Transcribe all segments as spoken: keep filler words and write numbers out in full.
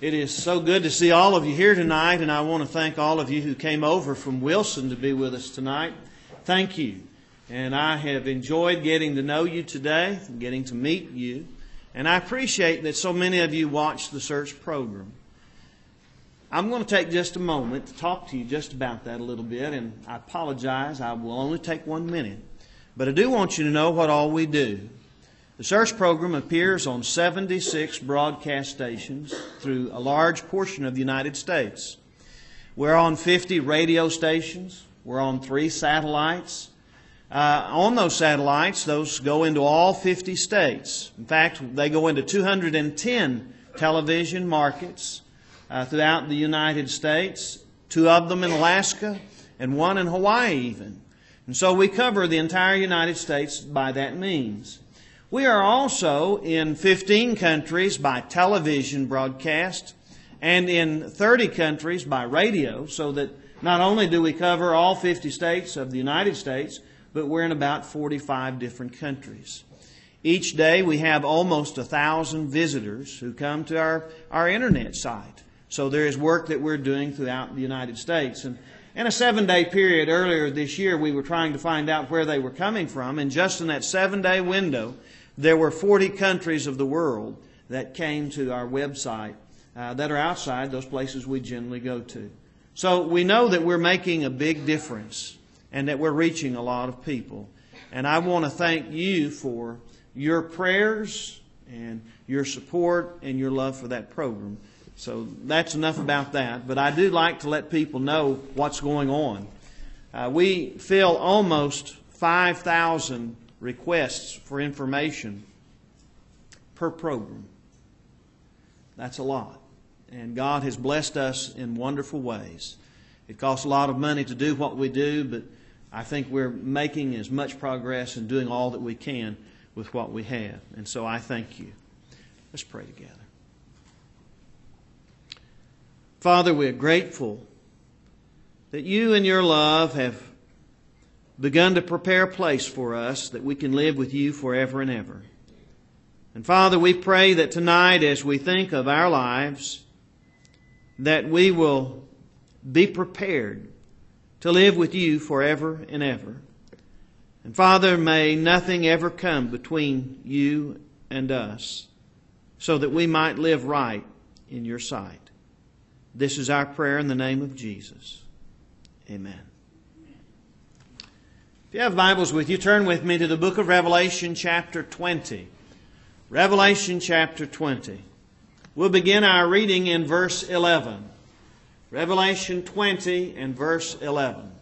It is so good to see all of you here tonight, and I want to thank all of you who came over from Wilson to be with us tonight. Thank you. And I have enjoyed getting to know you today, getting to meet you, and I appreciate that so many of you watched the search program. I'm going to take just a moment to talk to you just about that a little bit, and I apologize, I will only take one minute. But I do want you to know what all we do. The search program appears on seventy-six broadcast stations through a large portion of the United States. We're on fifty radio stations. We're on three satellites. Uh, on those satellites, those go into all fifty states. In fact, they go into two hundred ten television markets uh, throughout the United States, two of them in Alaska and one in Hawaii even. And so we cover the entire United States by that means. We are also in fifteen countries by television broadcast and in thirty countries by radio, so that not only do we cover all fifty states of the United States, but we're in about forty-five different countries. Each day we have almost a thousand visitors who come to our, our internet site. So there is work that we're doing throughout the United States. And in a seven-day period earlier this year, we were trying to find out where they were coming from. And just in that seven-day window, there were forty countries of the world that came to our website uh, that are outside those places we generally go to. So we know that we're making a big difference and that we're reaching a lot of people. And I want to thank you for your prayers and your support and your love for that program. So that's enough about that. But I do like to let people know what's going on. Uh, we fill almost five thousand requests for information per program. That's a lot. And God has blessed us in wonderful ways. It costs a lot of money to do what we do, but I think we're making as much progress and doing all that we can with what we have. And so I thank you. Let's pray together. Father, we're grateful that you in your love have begun to prepare a place for us that we can live with you forever and ever. And Father, we pray that tonight as we think of our lives, that we will be prepared to live with you forever and ever. And Father, may nothing ever come between you and us, so that we might live right in your sight. This is our prayer in the name of Jesus. Amen. If you have Bibles with you, turn with me to the book of Revelation chapter twenty. Revelation chapter twenty. We'll begin our reading in verse eleven. Revelation twenty and verse eleven.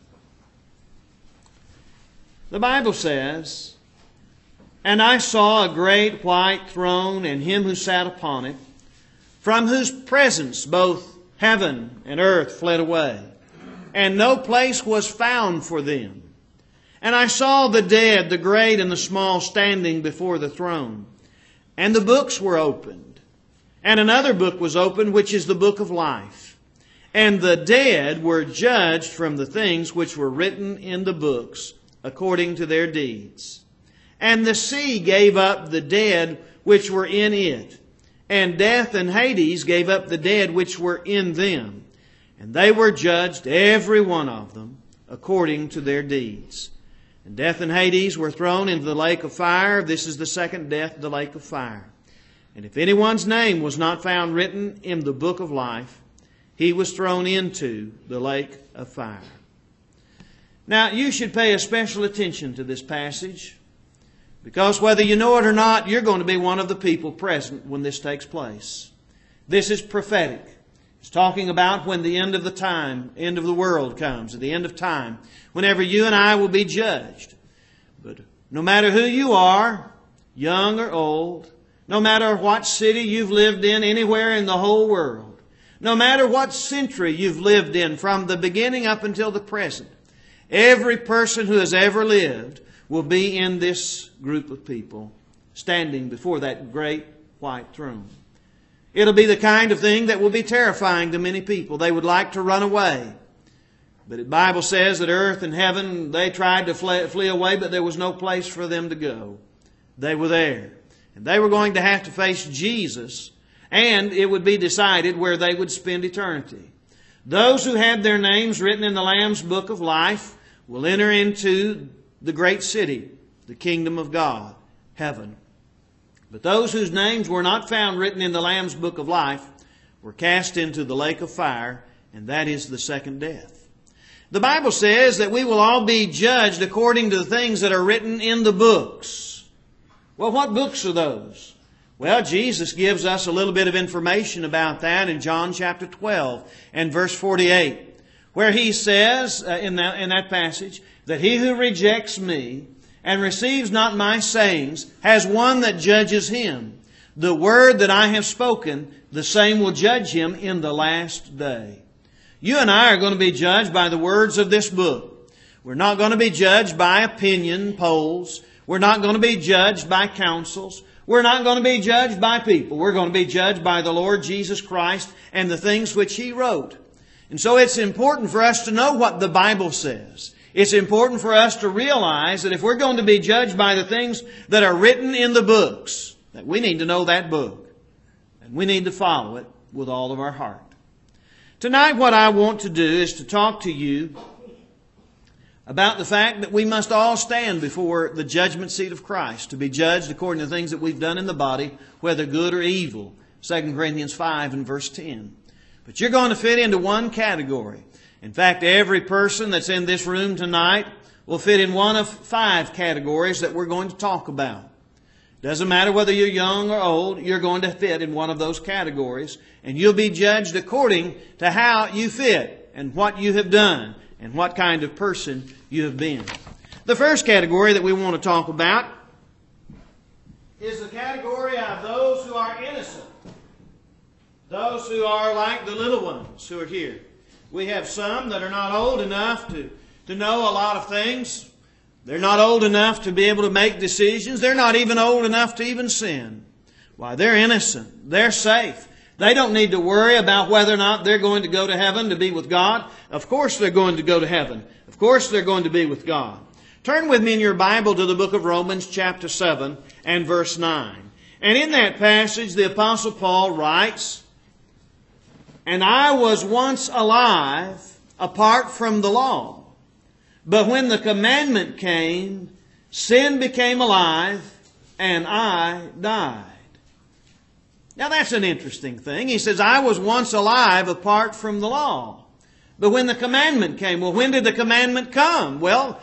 The Bible says, "And I saw a great white throne and him who sat upon it, from whose presence both heaven and earth fled away, and no place was found for them. And I saw the dead, the great and the small, standing before the throne. And the books were opened. And another book was opened, which is the book of life. And the dead were judged from the things which were written in the books, according to their deeds. And the sea gave up the dead which were in it. And death and Hades gave up the dead which were in them. And they were judged, every one of them, according to their deeds. And death and Hades were thrown into the lake of fire. This is the second death, the lake of fire. And if anyone's name was not found written in the book of life, he was thrown into the lake of fire." Now, you should pay special attention to this passage, because whether you know it or not, you're going to be one of the people present when this takes place. This is prophetic. It's talking about when the end of the time, end of the world comes, at the end of time, whenever you and I will be judged. But no matter who you are, young or old, no matter what city you've lived in anywhere in the whole world, no matter what century you've lived in from the beginning up until the present, every person who has ever lived will be in this group of people standing before that great white throne. It'll be the kind of thing that will be terrifying to many people. They would like to run away. But the Bible says that earth and heaven, they tried to flee, flee away, but there was no place for them to go. They were there. And they were going to have to face Jesus and it would be decided where they would spend eternity. Those who had their names written in the Lamb's book of life will enter into the great city, the kingdom of God, heaven. But those whose names were not found written in the Lamb's book of life were cast into the lake of fire, and that is the second death. The Bible says that we will all be judged according to the things that are written in the books. Well, what books are those? Well, Jesus gives us a little bit of information about that in John chapter twelve and verse forty-eight, where He says uh, in, that, in that passage that he who rejects me and receives not my sayings has one that judges him. The word that I have spoken, the same will judge him in the last day. You and I are going to be judged by the words of this book. We're not going to be judged by opinion polls. We're not going to be judged by councils. We're not going to be judged by people. We're going to be judged by the Lord Jesus Christ and the things which He wrote. And so it's important for us to know what the Bible says. It's important for us to realize that if we're going to be judged by the things that are written in the books, that we need to know that book. And we need to follow it with all of our heart. Tonight what I want to do is to talk to you about the fact that we must all stand before the judgment seat of Christ to be judged according to the things that we've done in the body, whether good or evil. Second Corinthians five and verse ten. But you're going to fit into one category. In fact, every person that's in this room tonight will fit in one of five categories that we're going to talk about. Doesn't matter whether you're young or old, you're going to fit in one of those categories. And you'll be judged according to how you fit and what you have done and what kind of person you have been. The first category that we want to talk about is the category of those who are innocent. Those who are like the little ones who are here. We have some that are not old enough to, to know a lot of things. They're not old enough to be able to make decisions. They're not even old enough to even sin. Why, they're innocent. They're safe. They don't need to worry about whether or not they're going to go to heaven to be with God. Of course they're going to go to heaven. Of course they're going to be with God. Turn with me in your Bible to the book of Romans chapter seven and verse nine. And in that passage the Apostle Paul writes, "And I was once alive apart from the law. But when the commandment came, sin became alive, and I died." Now that's an interesting thing. He says, I was once alive apart from the law. But when the commandment came, well, when did the commandment come? Well,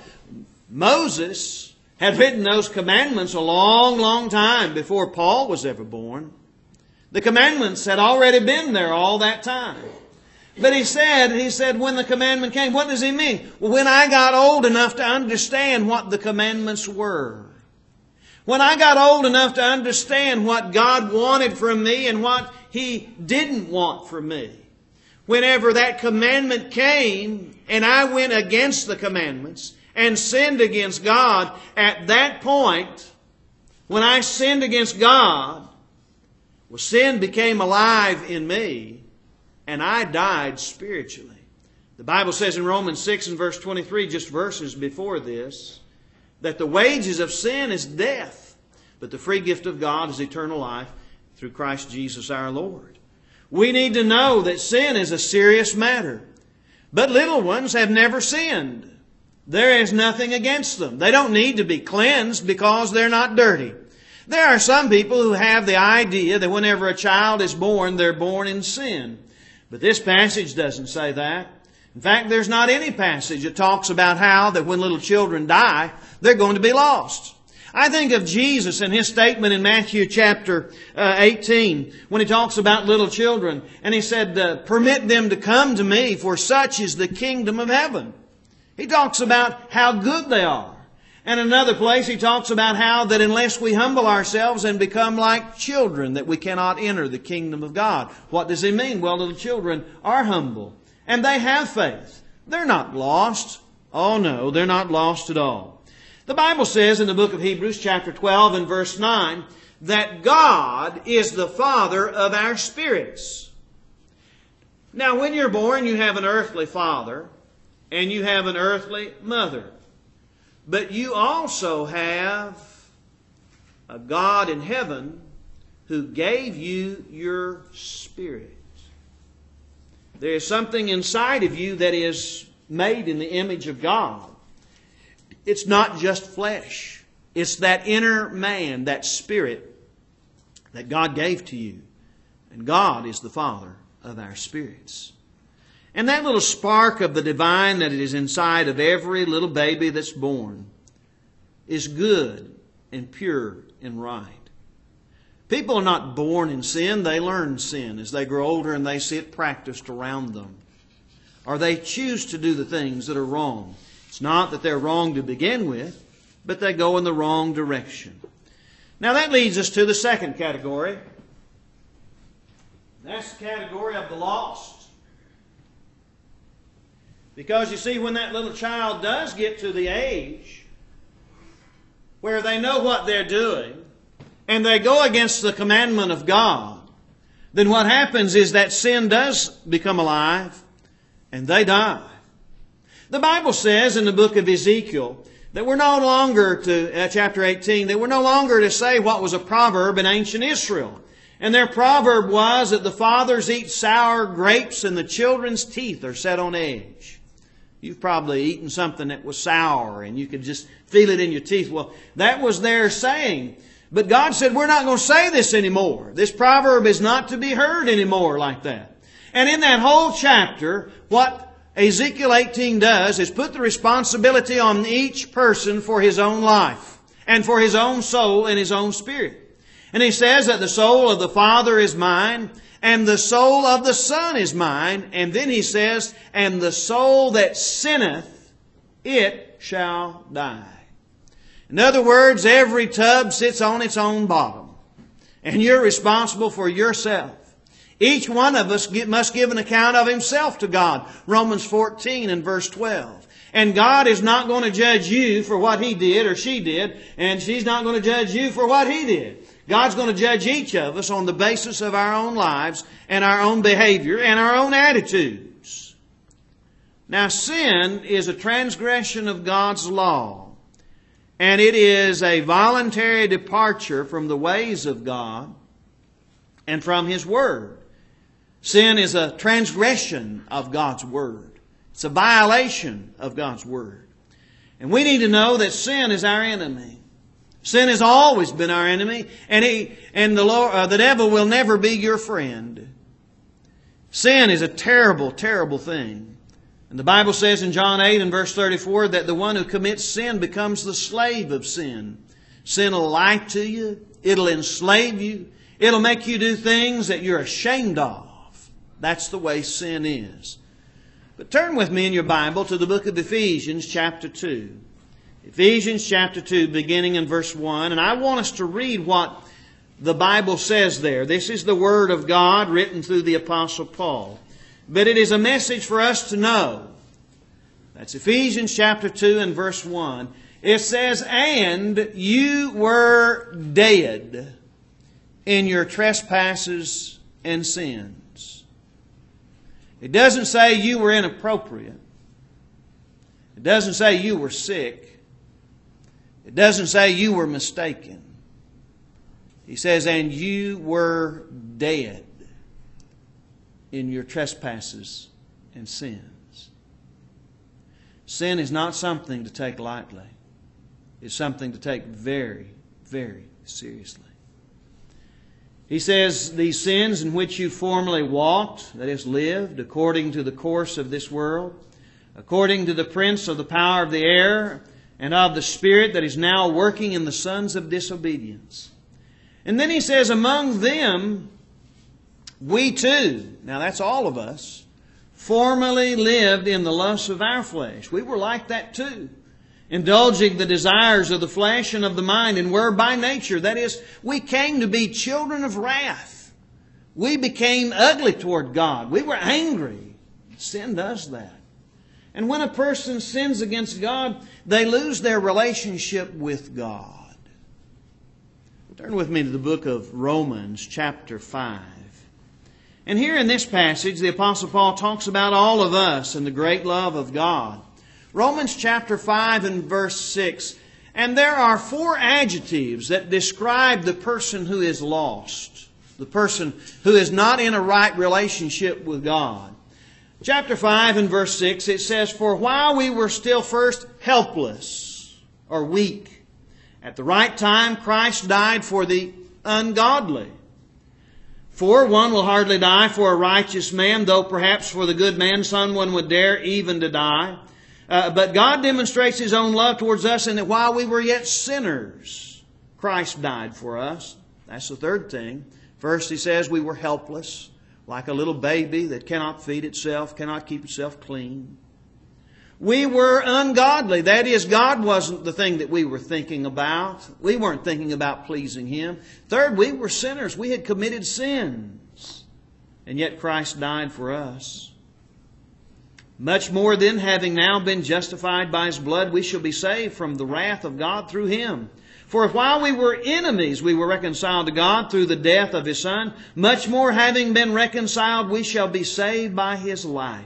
Moses had written those commandments a long, long time before Paul was ever born. The commandments had already been there all that time. But he said, he said, when the commandment came, what does he mean? Well, when I got old enough to understand what the commandments were. When I got old enough to understand what God wanted from me and what He didn't want from me. Whenever that commandment came and I went against the commandments and sinned against God, at that point, when I sinned against God, well, sin became alive in me and I died spiritually. The Bible says in Romans six and verse twenty-three, just verses before this, that the wages of sin is death, but the free gift of God is eternal life through Christ Jesus our Lord. We need to know that sin is a serious matter. But little ones have never sinned. There is nothing against them. They don't need to be cleansed because they're not dirty. There are some people who have the idea that whenever a child is born, they're born in sin. But this passage doesn't say that. In fact, there's not any passage that talks about how that when little children die, they're going to be lost. I think of Jesus and His statement in Matthew chapter uh, eighteen when He talks about little children. And He said, uh, permit them to come to me, for such is the kingdom of heaven. He talks about how good they are. And another place He talks about how that unless we humble ourselves and become like children, that we cannot enter the kingdom of God. What does He mean? Well, little children are humble. And they have faith. They're not lost. Oh no, they're not lost at all. The Bible says in the book of Hebrews chapter twelve and verse nine that God is the Father of our spirits. Now when you're born, you have an earthly father and you have an earthly mother. But you also have a God in heaven who gave you your spirit. There is something inside of you that is made in the image of God. It's not just flesh. It's that inner man, that spirit that God gave to you. And God is the Father of our spirits. And that little spark of the divine that is inside of every little baby that's born is good and pure and right. People are not born in sin. They learn sin as they grow older and they see it practiced around them. Or they choose to do the things that are wrong. It's not that they're wrong to begin with, but they go in the wrong direction. Now that leads us to the second category. That's the category of the lost. Because you see, when that little child does get to the age where they know what they're doing, and they go against the commandment of God, then what happens is that sin does become alive and they die. The Bible says in the book of Ezekiel that we're no longer to, uh, chapter eighteen, that we're no longer to say what was a proverb in ancient Israel. And their proverb was that the fathers eat sour grapes and the children's teeth are set on edge. You've probably eaten something that was sour and you could just feel it in your teeth. Well, that was their saying. But God said, we're not going to say this anymore. This proverb is not to be heard anymore like that. And in that whole chapter, what Ezekiel eighteen does is put the responsibility on each person for his own life and for his own soul and his own spirit. And he says that the soul of the Father is mine and the soul of the Son is mine. And then he says, and the soul that sinneth, it shall die. In other words, every tub sits on its own bottom. And you're responsible for yourself. Each one of us must give an account of himself to God. Romans fourteen and verse twelve. And God is not going to judge you for what He did or she did. And she's not going to judge you for what he did. God's going to judge each of us on the basis of our own lives and our own behavior and our own attitudes. Now, sin is a transgression of God's law. And it is a voluntary departure from the ways of God and from His Word. Sin is a transgression of God's Word. It's a violation of God's Word. And we need to know that sin is our enemy. Sin has always been our enemy, and he and the Lord, uh, the devil will never be your friend. Sin is a terrible, terrible thing. And the Bible says in John eight and verse thirty-four that the one who commits sin becomes the slave of sin. Sin will lie to you. It'll enslave you. It'll make you do things that you're ashamed of. That's the way sin is. But turn with me in your Bible to the book of Ephesians chapter two. Ephesians chapter two, beginning in verse one. And I want us to read what the Bible says there. This is the Word of God written through the Apostle Paul. But it is a message for us to know. That's Ephesians chapter two and verse one. It says, and you were dead in your trespasses and sins. It doesn't say you were inappropriate. It doesn't say you were sick. It doesn't say you were mistaken. He says, and you were dead in your trespasses and sins. Sin is not something to take lightly. It's something to take very, very seriously. He says, these sins in which you formerly walked, that is, lived, according to the course of this world, according to the prince of the power of the air, and of the spirit that is now working in the sons of disobedience. And then he says, among them, we too, now that's all of us, formerly lived in the lusts of our flesh. We were like that too. Indulging the desires of the flesh and of the mind, and were by nature, that is, we came to be children of wrath. We became ugly toward God. We were angry. Sin does that. And when a person sins against God, they lose their relationship with God. Turn with me to the book of Romans chapter five. And here in this passage, the Apostle Paul talks about all of us and the great love of God. Romans chapter five and verse six. And there are four adjectives that describe the person who is lost, the person who is not in a right relationship with God. Chapter five and verse six, it says, "For while we were still first helpless," or weak, "at the right time Christ died for the ungodly. For one will hardly die for a righteous man, though perhaps for the good man someone would dare even to die. Uh, but God demonstrates His own love towards us in that while we were yet sinners, Christ died for us." That's the third thing. First, He says we were helpless, like a little baby that cannot feed itself, cannot keep itself clean. We were ungodly. That is, God wasn't the thing that we were thinking about. We weren't thinking about pleasing Him. Third, we were sinners. We had committed sins. And yet Christ died for us. "Much more then, having now been justified by His blood, we shall be saved from the wrath of God through Him. For if while we were enemies we were reconciled to God through the death of His Son, much more having been reconciled we shall be saved by His life."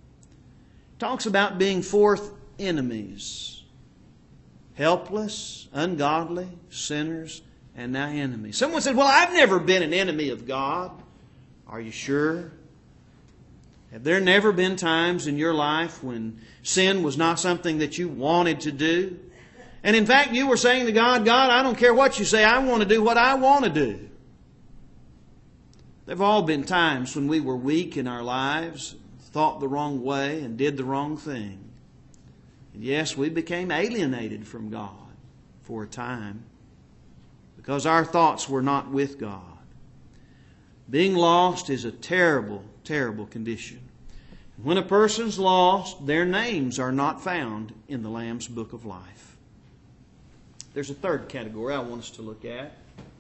Talks about being fourth enemies. Helpless, ungodly, sinners, and now enemies. Someone said, "Well, I've never been an enemy of God." Are you sure? Have there never been times in your life when sin was not something that you wanted to do? And in fact, you were saying to God, "God, I don't care what you say, I want to do what I want to do." There have all been times when we were weak in our lives, thought the wrong way, and did the wrong thing. And yes, we became alienated from God for a time because our thoughts were not with God. Being lost is a terrible, terrible condition. When a person's lost, their names are not found in the Lamb's Book of Life. There's a third category I want us to look at.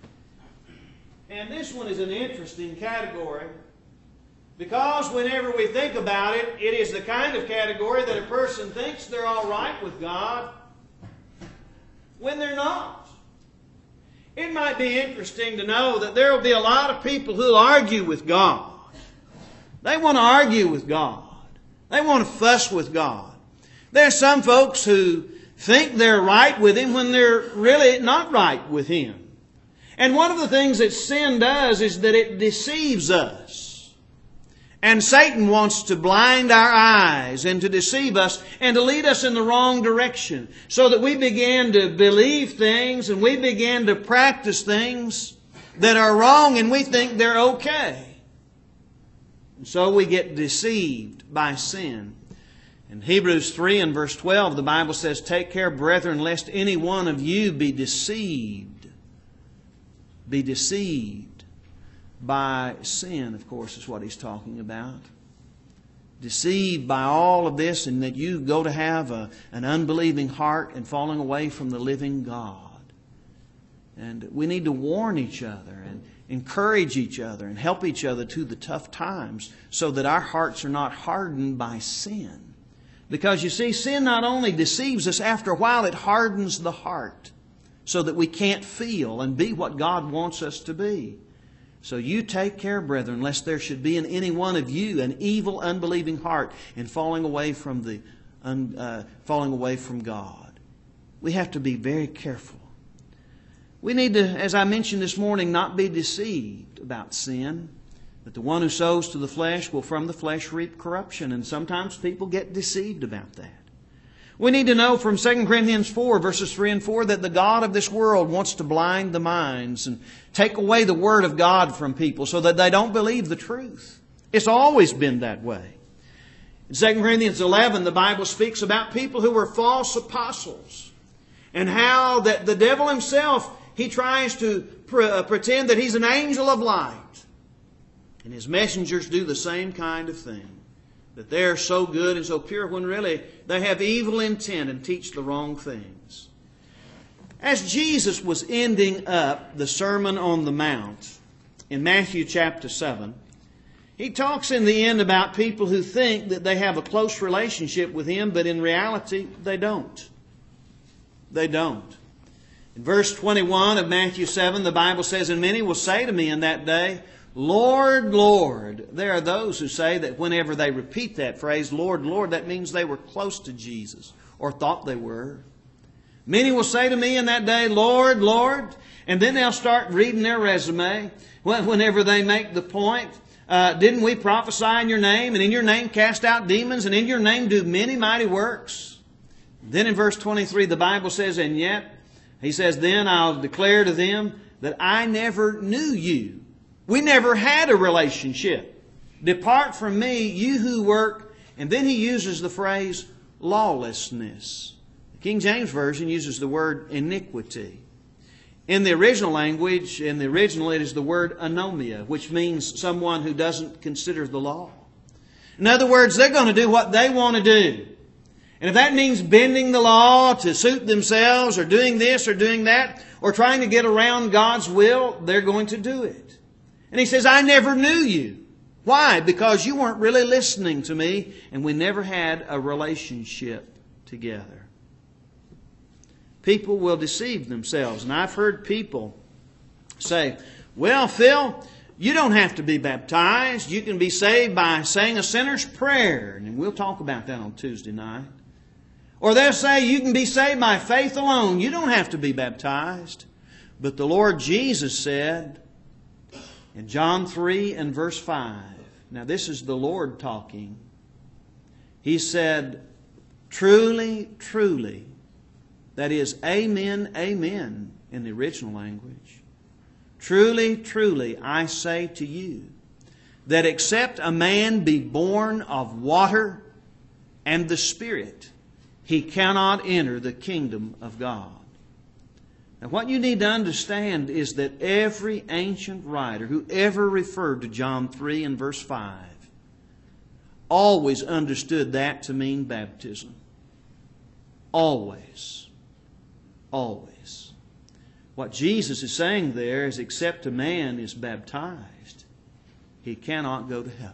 And this one is an interesting category because whenever we think about it, it is the kind of category that a person thinks they're all right with God when they're not. It might be interesting to know that there will be a lot of people who will argue with God. They want to argue with God. They want to fuss with God. There's some folks who think they're right with Him when they're really not right with Him. And one of the things that sin does is that it deceives us. And Satan wants to blind our eyes and to deceive us and to lead us in the wrong direction so that we begin to believe things and we begin to practice things that are wrong and we think they're okay. And so we get deceived by sin. In Hebrews three and verse twelve, the Bible says, "Take care, brethren, lest any one of you be deceived." Be deceived by sin, of course, is what he's talking about. Deceived by all of this, and that you go to have a, an unbelieving heart and falling away from the living God. And we need to warn each other and encourage each other and help each other through the tough times so that our hearts are not hardened by sin. Because you see, sin not only deceives us, after a while it hardens the heart so that we can't feel and be what God wants us to be. So you take care, brethren, lest there should be in any one of you an evil, unbelieving heart in falling away from the uh, falling away from God. We have to be very careful. We need to, as I mentioned this morning, not be deceived about sin. That the one who sows to the flesh will from the flesh reap corruption. And sometimes people get deceived about that. We need to know from Second Corinthians four, verses three and four, that the God of this world wants to blind the minds and take away the Word of God from people so that they don't believe the truth. It's always been that way. In Second Corinthians eleven, the Bible speaks about people who were false apostles and how that the devil himself, he tries to pre- pretend that he's an angel of light. And his messengers do the same kind of thing. That they're so good and so pure when really they have evil intent and teach the wrong things. As Jesus was ending up the Sermon on the Mount in Matthew chapter seven, He talks in the end about people who think that they have a close relationship with Him, but in reality they don't. They don't. In verse twenty-one of Matthew seven, the Bible says, "And many will say to me in that day, Lord, Lord." There are those who say that whenever they repeat that phrase, Lord, Lord, that means they were close to Jesus or thought they were. Many will say to me in that day, Lord, Lord. And then they'll start reading their resume whenever they make the point. Uh, didn't we prophesy in your name, and in your name cast out demons, and in your name do many mighty works? Then in verse twenty-three, the Bible says, and yet, He says, then I'll declare to them that I never knew you. We never had a relationship. Depart from me, you who work. And then He uses the phrase lawlessness. The King James Version uses the word iniquity. In the original language, in the original, it is the word anomia, which means someone who doesn't consider the law. In other words, they're going to do what they want to do. And if that means bending the law to suit themselves, or doing this or doing that, or trying to get around God's will, they're going to do it. And He says, I never knew you. Why? Because you weren't really listening to me, and we never had a relationship together. People will deceive themselves. And I've heard people say, well, Phil, you don't have to be baptized. You can be saved by saying a sinner's prayer. And we'll talk about that on Tuesday night. Or they'll say you can be saved by faith alone. You don't have to be baptized. But the Lord Jesus said in John three and verse five, now this is the Lord talking. He said, truly, truly, that is, amen, amen in the original language. Truly, truly, I say to you, that except a man be born of water and the Spirit, he cannot enter the kingdom of God. Now, what you need to understand is that every ancient writer who ever referred to John three and verse five always understood that to mean baptism. Always. Always. What Jesus is saying there is, except a man is baptized, he cannot go to heaven.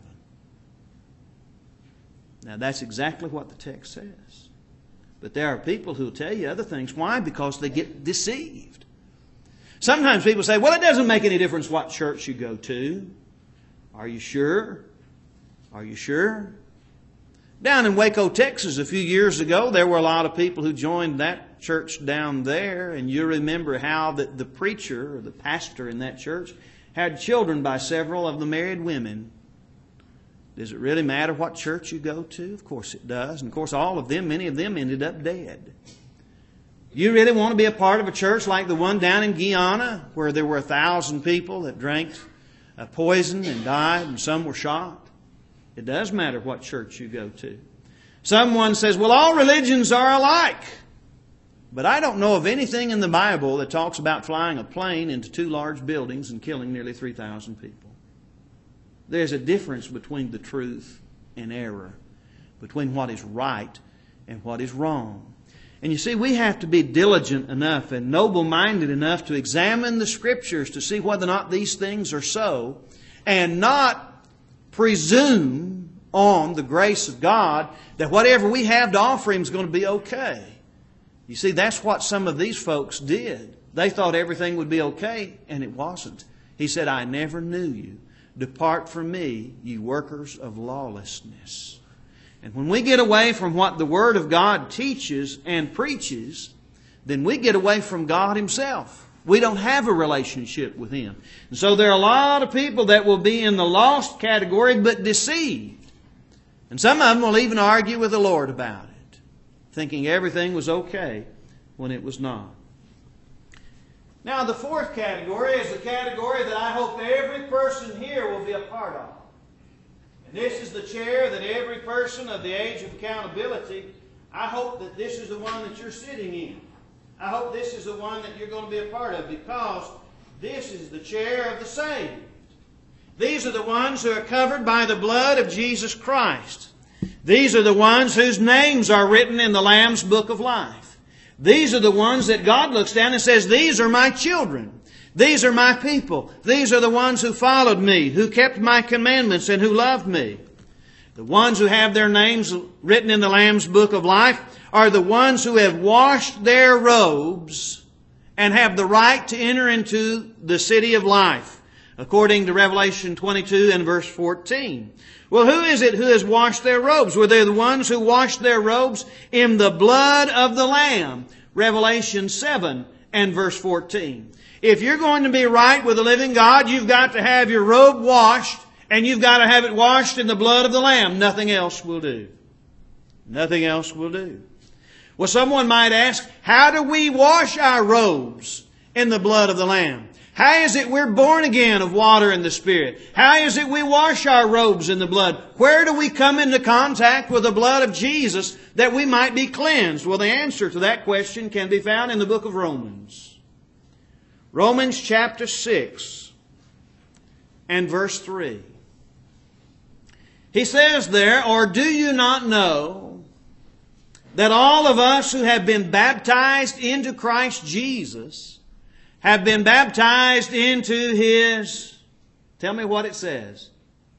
Now that's exactly what the text says. But there are people who will tell you other things. Why? Because they get deceived. Sometimes people say, well, it doesn't make any difference what church you go to. Are you sure? Are you sure? Down in Waco, Texas, a few years ago, there were a lot of people who joined that church down there. And you remember how that the preacher or the pastor in that church had children by several of the married women. Does it really matter what church you go to? Of course it does. And of course all of them, many of them ended up dead. You really want to be a part of a church like the one down in Guyana, where there were a thousand people that drank uh, poison and died, and some were shot? It does matter what church you go to. Someone says, well, all religions are alike. But I don't know of anything in the Bible that talks about flying a plane into two large buildings and killing nearly three thousand people. There's a difference between the truth and error, between what is right and what is wrong. And you see, we have to be diligent enough and noble-minded enough to examine the Scriptures to see whether or not these things are so, and not presume on the grace of God that whatever we have to offer Him is going to be okay. You see, that's what some of these folks did. They thought everything would be okay, and it wasn't. He said, I never knew you. Depart from me, ye workers of lawlessness. And when we get away from what the Word of God teaches and preaches, then we get away from God Himself. We don't have a relationship with Him. And so there are a lot of people that will be in the lost category but deceived. And some of them will even argue with the Lord about it, thinking everything was okay when it was not. Now the fourth category is the category that I hope every person here will be a part of. And this is the chair that every person of the age of accountability, I hope that this is the one that you're sitting in. I hope this is the one that you're going to be a part of, because this is the chair of the saved. These are the ones who are covered by the blood of Jesus Christ. These are the ones whose names are written in the Lamb's Book of Life. These are the ones that God looks down and says, these are my children. These are my people. These are the ones who followed me, who kept my commandments, and who loved me. The ones who have their names written in the Lamb's Book of Life are the ones who have washed their robes and have the right to enter into the city of life, according to Revelation twenty-two and verse fourteen. Well, who is it who has washed their robes? Well, they're the ones who washed their robes in the blood of the Lamb. Revelation seven and verse fourteen. If you're going to be right with the living God, you've got to have your robe washed, and you've got to have it washed in the blood of the Lamb. Nothing else will do. Nothing else will do. Well, someone might ask, how do we wash our robes in the blood of the Lamb? How is it we're born again of water and the Spirit? How is it we wash our robes in the blood? Where do we come into contact with the blood of Jesus that we might be cleansed? Well, the answer to that question can be found in the book of Romans. Romans chapter six and verse three. He says there, or do you not know that all of us who have been baptized into Christ Jesus have been baptized into His, tell me what it says,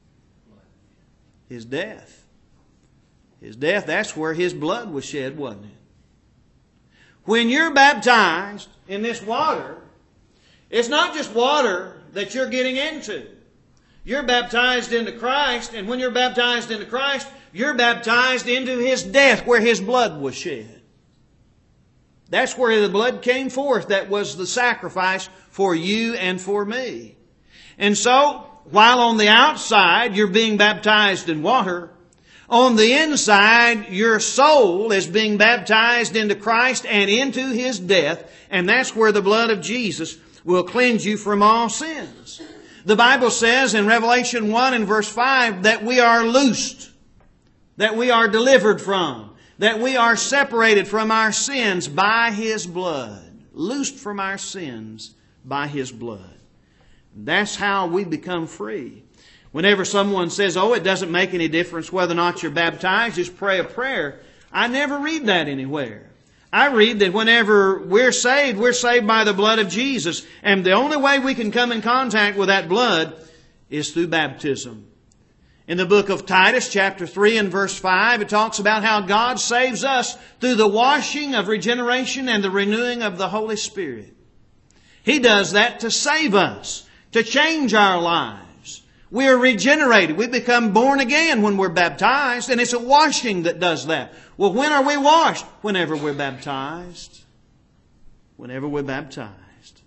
His death. His death, that's where His blood was shed, wasn't it? When you're baptized in this water, it's not just water that you're getting into. You're baptized into Christ, and when you're baptized into Christ, you're baptized into His death where His blood was shed. That's where the blood came forth. That was the sacrifice for you and for me. And so, while on the outside you're being baptized in water, on the inside your soul is being baptized into Christ and into His death. And that's where the blood of Jesus will cleanse you from all sins. The Bible says in Revelation one and verse five that we are loosed, that we are delivered from, that we are separated from our sins by His blood. Loosed from our sins by His blood. That's how we become free. Whenever someone says, oh, it doesn't make any difference whether or not you're baptized, just pray a prayer. I never read that anywhere. I read that whenever we're saved, we're saved by the blood of Jesus. And the only way we can come in contact with that blood is through baptism. In the book of Titus, chapter three and verse five, it talks about how God saves us through the washing of regeneration and the renewing of the Holy Spirit. He does that to save us, to change our lives. We are regenerated. We become born again when we're baptized, and it's a washing that does that. Well, when are we washed? Whenever we're baptized. Whenever we're baptized.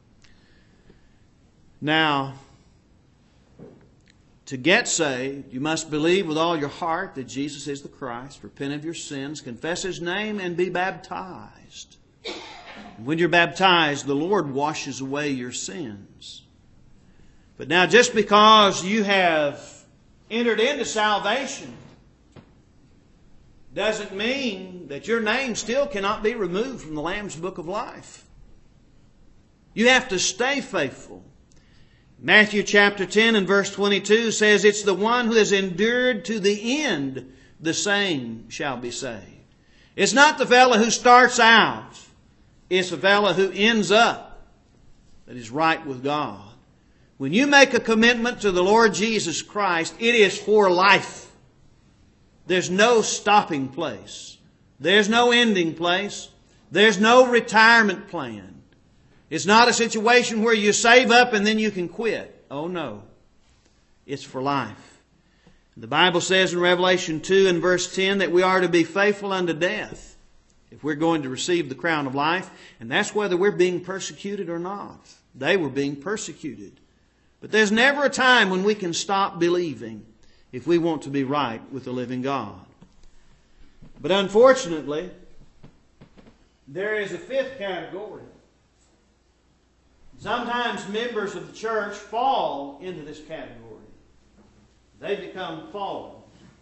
Now, to get saved, you must believe with all your heart that Jesus is the Christ, repent of your sins, confess His name, and be baptized. When you're baptized, the Lord washes away your sins. But now, just because you have entered into salvation doesn't mean that your name still cannot be removed from the Lamb's Book of Life. You have to stay faithful. Matthew chapter ten and verse twenty-two says, it's the one who has endured to the end, the same shall be saved. It's not the fellow who starts out. It's the fellow who ends up that is right with God. When you make a commitment to the Lord Jesus Christ, it is for life. There's no stopping place. There's no ending place. There's no retirement plan. It's not a situation where you save up and then you can quit. Oh no. It's for life. The Bible says in Revelation two and verse ten that we are to be faithful unto death if we're going to receive the crown of life. And that's whether we're being persecuted or not. They were being persecuted. But there's never a time when we can stop believing if we want to be right with the living God. But unfortunately, there is a fifth category. Sometimes members of the church fall into this category. They become fallen.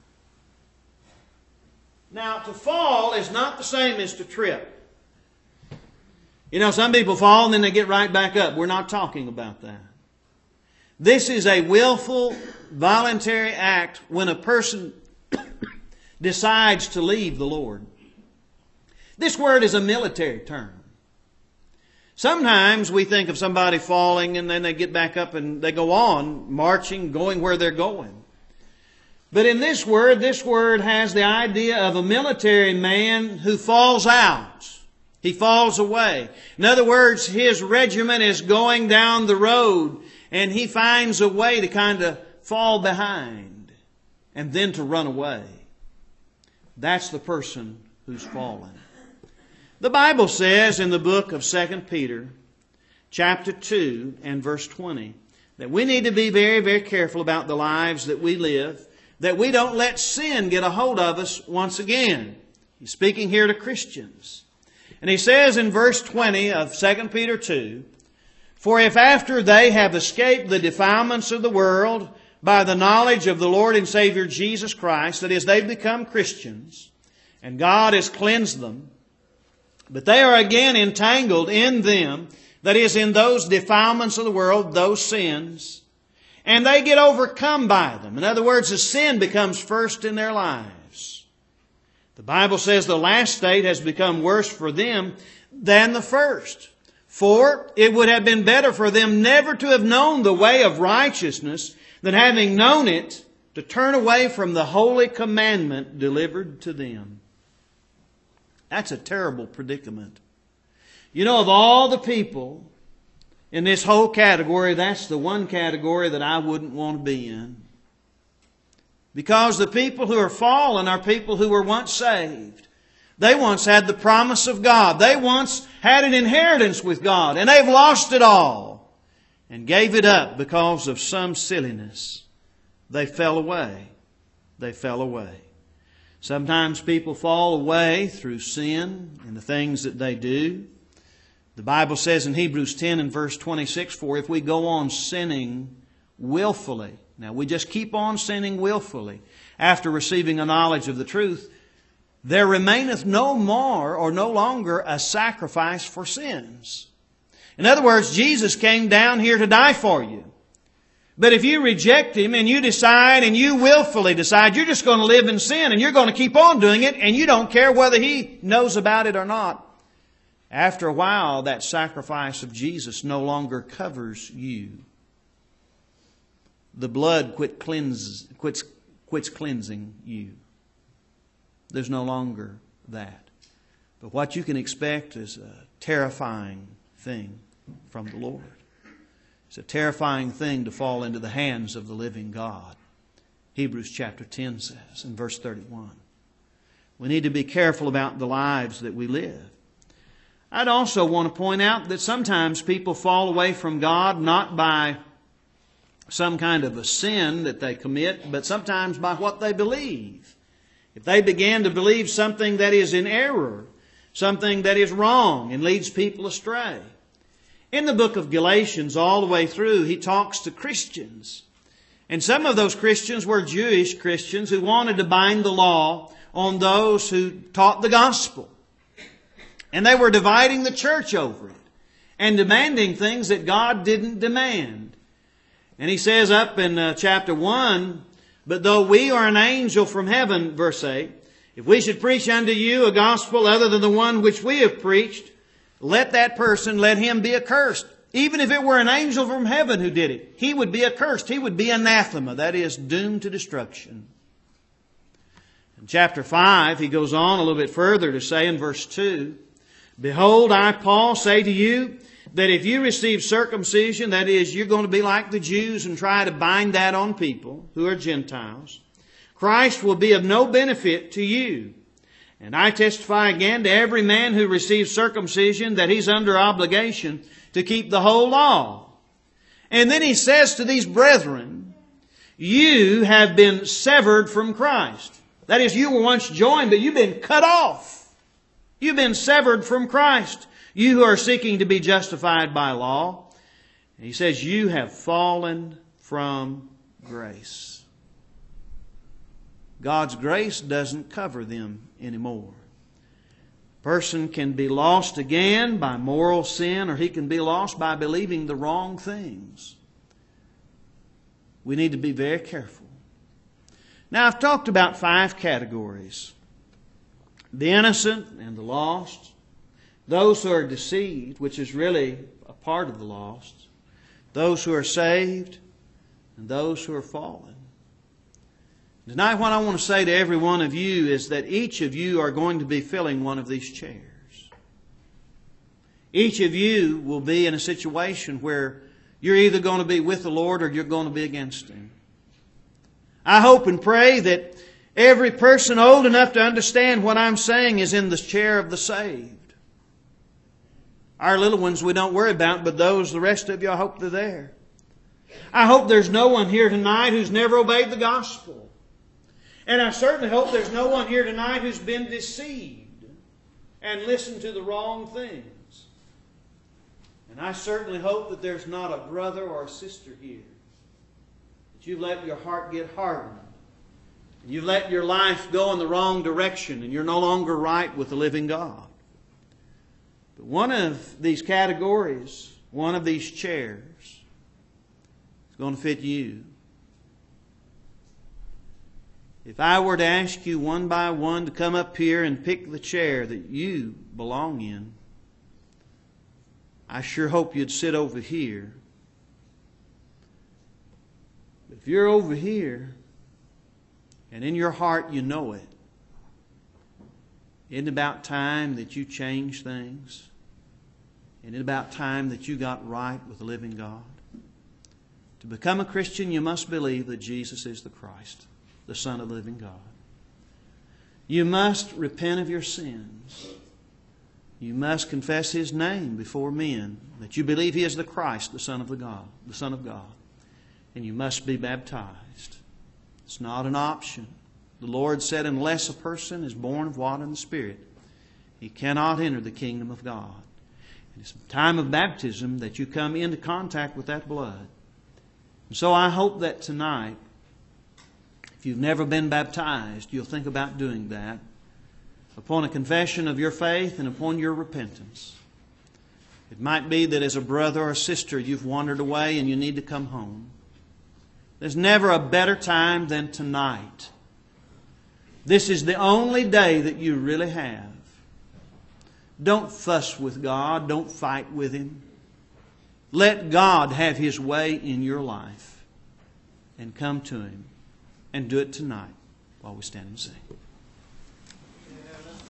Now, to fall is not the same as to trip. You know, some people fall and then they get right back up. We're not talking about that. This is a willful, voluntary act when a person decides to leave the Lord. This word is a military term. Sometimes we think of somebody falling and then they get back up and they go on marching, going where they're going. But in this word, this word has the idea of a military man who falls out. He falls away. In other words, his regiment is going down the road and he finds a way to kind of fall behind and then to run away. That's the person who's fallen. The Bible says in the book of Second Peter, chapter two and verse twenty, that we need to be very, very careful about the lives that we live, that we don't let sin get a hold of us once again. He's speaking here to Christians. And he says in verse twenty of Second Peter two, "For if after they have escaped the defilements of the world by the knowledge of the Lord and Savior Jesus Christ," that is, they've become Christians, and God has cleansed them, but they are again entangled in them, that is, in those defilements of the world, those sins, and they get overcome by them. In other words, the sin becomes first in their lives. The Bible says the last state has become worse for them than the first. For it would have been better for them never to have known the way of righteousness than having known it, to turn away from the holy commandment delivered to them. That's a terrible predicament. You know, of all the people in this whole category, that's the one category that I wouldn't want to be in. Because the people who are fallen are people who were once saved. They once had the promise of God. They once had an inheritance with God, and they've lost it all and gave it up because of some silliness. They fell away. They fell away. Sometimes people fall away through sin and the things that they do. The Bible says in Hebrews ten and verse twenty-six, "For if we go on sinning willfully," now we just keep on sinning willfully after receiving a knowledge of the truth, "there remaineth no more or no longer a sacrifice for sins." In other words, Jesus came down here to die for you. But if you reject Him and you decide and you willfully decide you're just going to live in sin and you're going to keep on doing it and you don't care whether He knows about it or not, after a while that sacrifice of Jesus no longer covers you. The blood quit cleanse, quits, quits cleansing you. There's no longer that. But what you can expect is a terrifying thing from the Lord. It's a terrifying thing to fall into the hands of the living God. Hebrews chapter ten says in verse thirty-one. We need to be careful about the lives that we live. I'd also want to point out that sometimes people fall away from God not by some kind of a sin that they commit, but sometimes by what they believe. If they begin to believe something that is in error, something that is wrong and leads people astray. In the book of Galatians, all the way through, he talks to Christians. And some of those Christians were Jewish Christians who wanted to bind the law on those who taught the gospel. And they were dividing the church over it and demanding things that God didn't demand. And he says up in uh, chapter one, "But though we are an angel from heaven," verse eight, "if we should preach unto you a gospel other than the one which we have preached, let that person, let him be accursed." Even if it were an angel from heaven who did it, he would be accursed. He would be anathema, that is, doomed to destruction. In chapter five, he goes on a little bit further to say in verse two, "Behold, I, Paul, say to you that if you receive circumcision," that is, you're going to be like the Jews and try to bind that on people who are Gentiles, "Christ will be of no benefit to you. And I testify again to every man who receives circumcision that he's under obligation to keep the whole law." And then he says to these brethren, "You have been severed from Christ." That is, you were once joined, but you've been cut off. You've been severed from Christ. You who are seeking to be justified by law. And he says, "You have fallen from grace." God's grace doesn't cover them anymore. A person can be lost again by moral sin, or he can be lost by believing the wrong things. We need to be very careful. Now, I've talked about five categories: the innocent and the lost, those who are deceived, which is really a part of the lost, those who are saved, and those who are fallen. Tonight, what I want to say to every one of you is that each of you are going to be filling one of these chairs. Each of you will be in a situation where you're either going to be with the Lord or you're going to be against Him. I hope and pray that every person old enough to understand what I'm saying is in the chair of the saved. Our little ones we don't worry about, but those, the rest of you, I hope they're there. I hope there's no one here tonight who's never obeyed the gospel. And I certainly hope there's no one here tonight who's been deceived and listened to the wrong things. And I certainly hope that there's not a brother or a sister here that you've let your heart get hardened. And you've let your life go in the wrong direction and you're no longer right with the living God. But one of these categories, one of these chairs, is going to fit you. If I were to ask you one by one to come up here and pick the chair that you belong in, I sure hope you'd sit over here. But if you're over here, and in your heart you know it, isn't it about time that you change things? Isn't it about time that you got right with the living God? To become a Christian, you must believe that Jesus is the Christ, the Son of the living God. You must repent of your sins. You must confess His name before men, that you believe He is the Christ, the Son of the God, the Son of God. And you must be baptized. It's not an option. The Lord said, unless a person is born of water and the Spirit, he cannot enter the kingdom of God. And it's a time of baptism that you come into contact with that blood. And so I hope that tonight, if you've never been baptized, you'll think about doing that upon a confession of your faith and upon your repentance. It might be that as a brother or sister you've wandered away and you need to come home. There's never a better time than tonight. This is the only day that you really have. Don't fuss with God. Don't fight with Him. Let God have His way in your life. And come to Him. And do it tonight while we stand and sing.